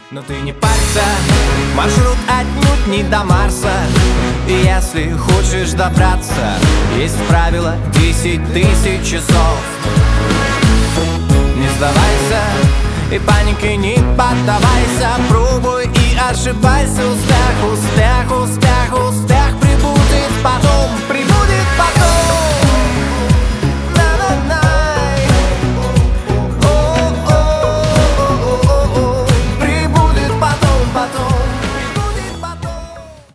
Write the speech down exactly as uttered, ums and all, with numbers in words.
Но ты не парься, маршрут отнюдь не до Марса. И если хочешь добраться, есть правило десять тысяч часов. Не сдавайся и панике не поддавайся. Пробуй и ошибайся. Успех, успех, успех